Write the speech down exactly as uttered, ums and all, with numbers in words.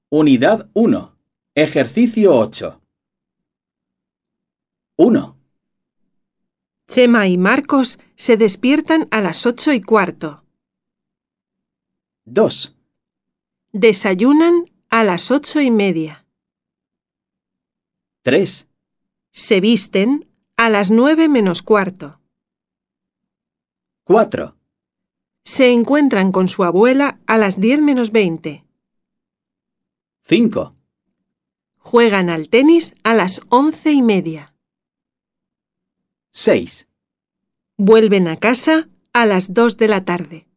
Unidad uno. Ejercicio ocho. uno. Chema y Marcos se despiertan a las ocho y cuarto. dos. Desayunan a las ocho y media. tres. Se visten a las nueve menos cuarto. cuatro. Se encuentran con su abuela a las diez menos veinte. cinco. Juegan al tenis a las once y media. seis. Vuelven a casa a las dos de la tarde.